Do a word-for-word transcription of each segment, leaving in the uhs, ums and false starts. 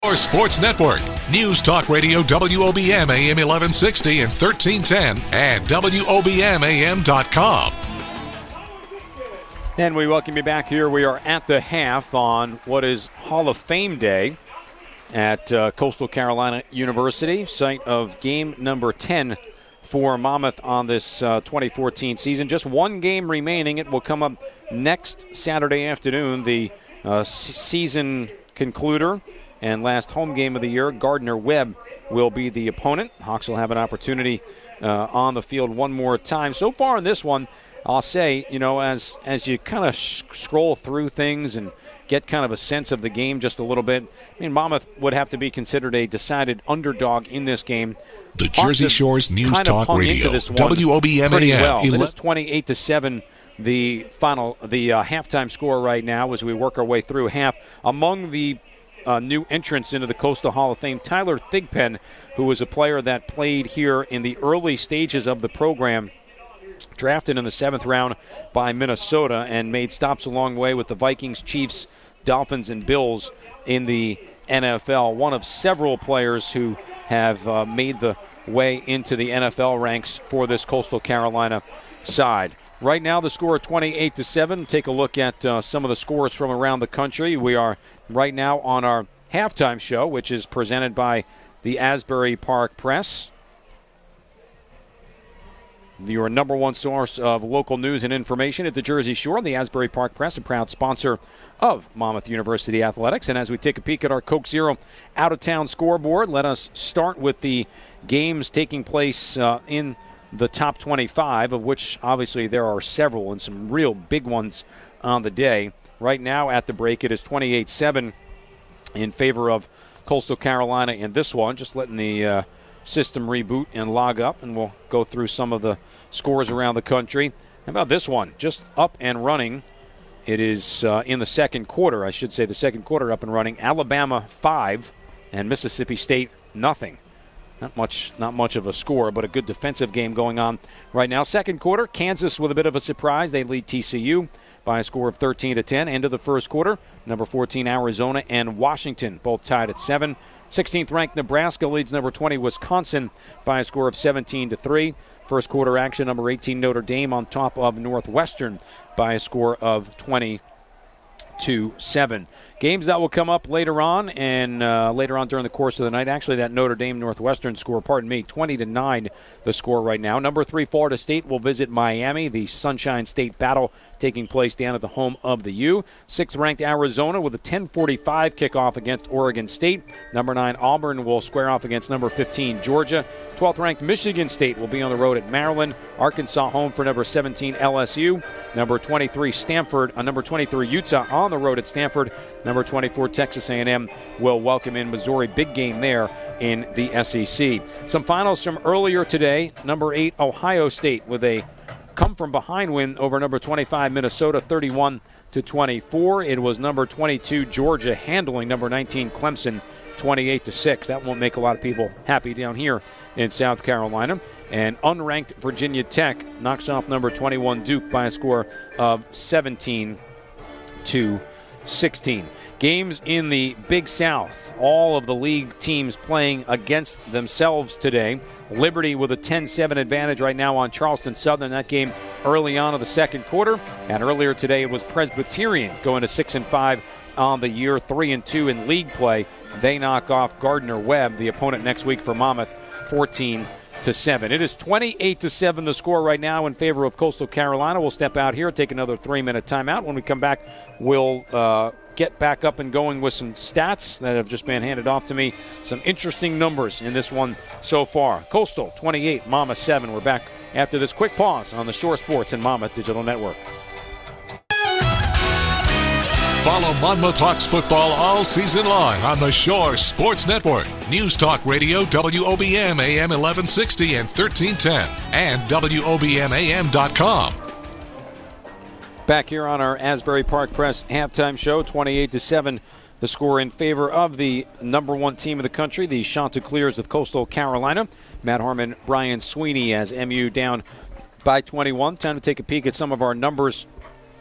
Or Sports Network, News Talk Radio W O B M A M eleven sixty and thirteen ten and W O B M A M dot com. And we welcome you back here. We are at the half on what is Hall of Fame Day at uh, Coastal Carolina University, site of game number ten for Monmouth on this uh, twenty fourteen season. Just one game remaining. It will come up next Saturday afternoon, the uh, s- season concluder. And last home game of the year, Gardner-Webb will be the opponent. Hawks will have an opportunity uh, on the field one more time. So far in this one, I'll say, you know, as as you kind of sh- scroll through things and get kind of a sense of the game just a little bit, I mean, Monmouth would have to be considered a decided underdog in this game. The Jersey Shore's News Talk Radio, W O B M A M. Well. It is twenty-eight to seven. The final, the uh, halftime score right now as we work our way through half. Among the Uh, new entrance into the Coastal Hall of Fame, Tyler Thigpen, who was a player that played here in the early stages of the program, drafted in the seventh round by Minnesota and made stops along the way with the Vikings, Chiefs, Dolphins, and Bills in the N F L. One of several players who have uh, made the way into the N F L ranks for this Coastal Carolina side. Right now, the score of twenty-eight to seven. Take a look at uh, some of the scores from around the country. We are right now on our halftime show, which is presented by the Asbury Park Press, your number one source of local news and information at the Jersey Shore. The Asbury Park Press, a proud sponsor of Monmouth University Athletics. And as we take a peek at our Coke Zero out-of-town scoreboard, let us start with the games taking place uh, in the top twenty-five, of which obviously there are several and some real big ones on the day. Right now at the break, it is twenty-eight seven in favor of Coastal Carolina in this one. Just letting the uh, system reboot and log up, and we'll go through some of the scores around the country. How about this one? Just up and running. It is uh, in the second quarter, I should say, the second quarter up and running. Alabama five and Mississippi State nothing. Not much, not much of a score, but a good defensive game going on right now. Second quarter, Kansas with a bit of a surprise. They lead T C U by a score of thirteen to ten. End of the first quarter, number fourteen Arizona and Washington both tied at seven. sixteenth ranked Nebraska leads number twenty Wisconsin by a score of seventeen to three. First quarter action, number eighteen Notre Dame on top of Northwestern by a score of twenty to seven. Games that will come up later on and uh, later on during the course of the night. Actually, that Notre Dame Northwestern score, pardon me, twenty to nine the score right now. Number three Florida State will visit Miami. The Sunshine State battle taking place down at the home of the U. Sixth ranked Arizona with a ten forty-five kickoff against Oregon State. Number nine Auburn will square off against number fifteen Georgia. twelfth ranked Michigan State will be on the road at Maryland. Arkansas home for number seventeen L S U. Number twenty-three Stanford, uh, number twenty-three Utah on the road at Stanford. Number twenty-four Texas A and M will welcome in Missouri. Big game there in the S E C. Some finals from earlier today. Number eight Ohio State with a come-from-behind win over number twenty-five Minnesota, thirty-one to twenty-four. It was number twenty-two Georgia handling number nineteen Clemson, twenty-eight to six. That won't make a lot of people happy down here in South Carolina. And unranked Virginia Tech knocks off number twenty-one Duke by a score of seventeen to sixteen. Games in the Big South. All of the league teams playing against themselves today. Liberty with a ten seven advantage right now on Charleston Southern. That game early on in the second quarter. And earlier today it was Presbyterian going to six and five on the year, three and two in league play. They knock off Gardner-Webb, the opponent next week for Monmouth, fourteen to seven. It is twenty-eight to seven the score right now in favor of Coastal Carolina. We'll step out here, take another three-minute timeout. When we come back, we'll uh, get back up and going with some stats that have just been handed off to me. Some interesting numbers in this one so far. Coastal twenty-eight, Monmouth seven. We're back after this quick pause on the Shore Sports and Monmouth Digital Network. Follow Monmouth Hawks football all season long on the Shore Sports Network, News Talk Radio W O B M A M eleven sixty and thirteen ten, and W O B M A M dot com. Back here on our Asbury Park Press halftime show, twenty-eight to seven, the score in favor of the number one team of the country, the Chanticleers of Coastal Carolina. Matt Harmon, Brian Sweeney as M U down by twenty-one. Time to take a peek at some of our numbers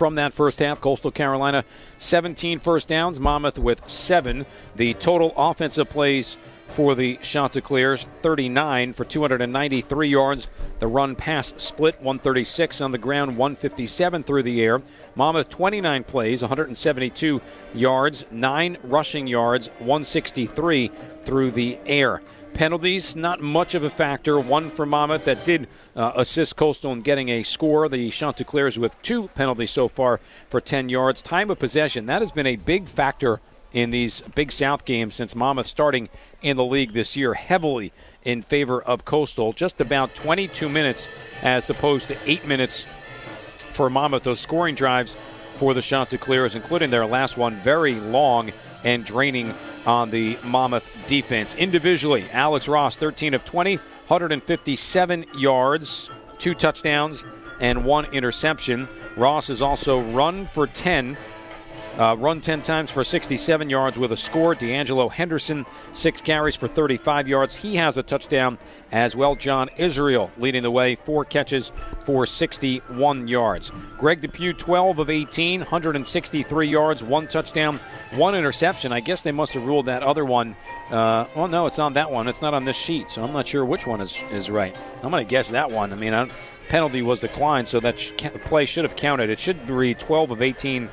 from that first half. Coastal Carolina, seventeen first downs. Monmouth with seven. The total offensive plays for the Chanticleers, thirty-nine for two hundred ninety-three yards. The run-pass split, one thirty-six on the ground, one fifty-seven through the air. Monmouth, twenty-nine plays, one hundred seventy-two yards, nine rushing yards, one sixty-three through the air. Penalties, not much of a factor. One for Monmouth that did uh, assist Coastal in getting a score. The Chanticleers with two penalties so far for ten yards. Time of possession, that has been a big factor in these Big South games since Monmouth starting in the league this year, heavily in favor of Coastal. Just about twenty-two minutes as opposed to eight minutes for Monmouth. Those scoring drives for the Chanticleers, including their last one, very long and draining on the Monmouth defense. Individually, Alex Ross, thirteen of twenty, one hundred fifty-seven yards, two touchdowns, and one interception. Ross has also run for ten. Uh, run ten times for sixty-seven yards with a score. D'Angelo Henderson, six carries for thirty-five yards. He has a touchdown as well. John Israel leading the way, four catches for sixty-one yards. Greg Depew, twelve of eighteen, one hundred sixty-three yards, one touchdown, one interception. I guess they must have ruled that other one. Uh, well, no, it's on that one. It's not on this sheet, so I'm not sure which one is, is right. I'm going to guess that one. I mean, I, penalty was declined, so that sh- play should have counted. It should read twelve of eighteen.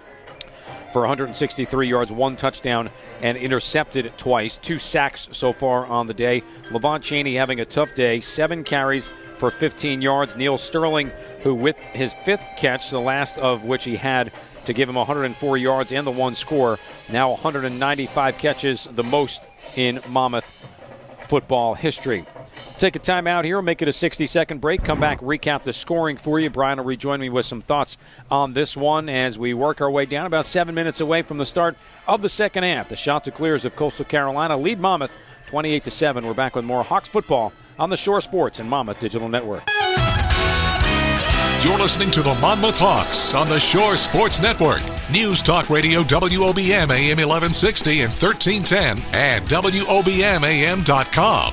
For one hundred sixty-three yards, one touchdown, and intercepted twice. Two sacks so far on the day. Levon Chaney having a tough day. Seven carries for fifteen yards. Neil Sterling, who with his fifth catch, the last of which he had to give him one hundred four yards and the one score, now one hundred ninety-five catches, the most in Monmouth football history. Take a time out here, make it a sixty-second break, come back, recap the scoring for you. Brian will rejoin me with some thoughts on this one as we work our way down about seven minutes away from the start of the second half. The Chanticleers of Coastal Carolina lead Monmouth twenty-eight to seven. We're back with more Hawks football on the Shore Sports and Monmouth Digital Network. You're listening to the Monmouth Hawks on the Shore Sports Network. News Talk Radio W O B M A M eleven sixty and thirteen ten and W O B M A M dot com.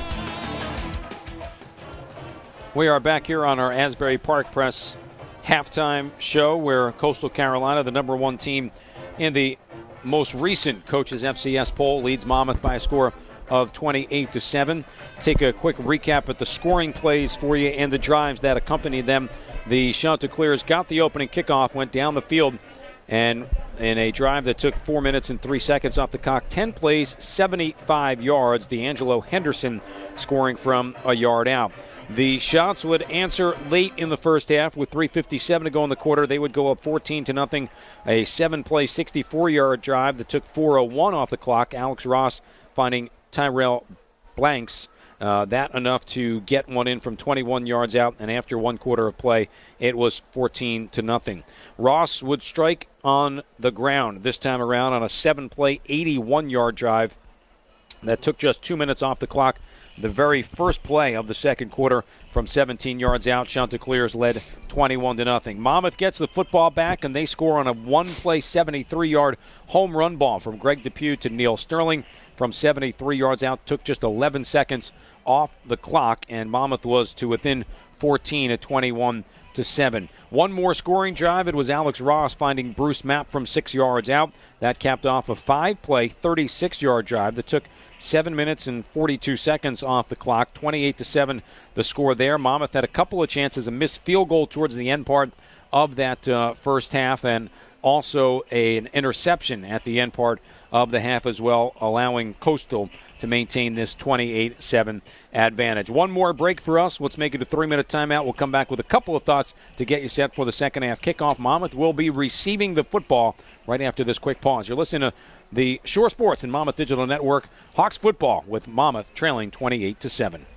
We are back here on our Asbury Park Press halftime show where Coastal Carolina, the number one team in the most recent Coaches F C S poll, leads Monmouth by a score of twenty-eight to seven. Take a quick recap at the scoring plays for you and the drives that accompanied them. The Chanticleers got the opening kickoff, went down the field, and in a drive that took four minutes and three seconds off the clock, ten plays, seventy-five yards. D'Angelo Henderson scoring from a yard out. The Shots would answer late in the first half with three fifty-seven to go in the quarter. They would go up fourteen to nothing. A seven-play, sixty-four-yard drive that took four oh one off the clock. Alex Ross finding Tyrell Blanks. Uh, that enough to get one in from twenty-one yards out, and after one quarter of play, it was fourteen to nothing. Ross would strike on the ground this time around on a seven-play, eighty-one-yard drive that took just two minutes off the clock. The very first play of the second quarter from seventeen yards out, Chanticleers led twenty-one to nothing. Monmouth gets the football back, and they score on a one-play, seventy-three-yard home run ball from Greg Depew to Neil Sterling from seventy-three yards out. Took just eleven seconds off the clock, and Monmouth was to within fourteen at twenty-one to seven. One more scoring drive. It was Alex Ross finding Bruce Mapp from six yards out. That capped off a five-play, thirty-six-yard drive that took seven minutes and forty-two seconds off the clock. twenty-eight to seven the score there. Monmouth had a couple of chances, a missed field goal towards the end part of that uh, first half, and also a, an interception at the end part of the half as well, allowing Coastal to maintain this twenty-eight seven advantage. One more break for us. Let's make it a three-minute timeout. We'll come back with a couple of thoughts to get you set for the second half kickoff. Monmouth will be receiving the football right after this quick pause. You're listening to the Shore Sports and Monmouth Digital Network. Hawks football with Monmouth trailing twenty-eight to seven.